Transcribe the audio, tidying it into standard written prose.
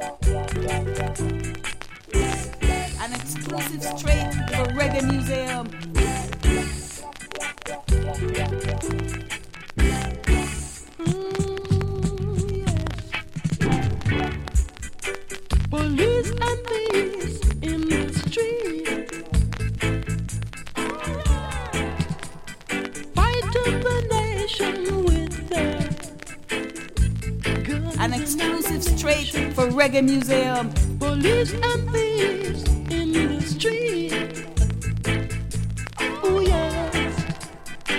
An exclusive straight for Reggae Museum. Police and thieves in the street, fighting the nation with their guns. An exclusive straight for Reggae Museum. Police and thieves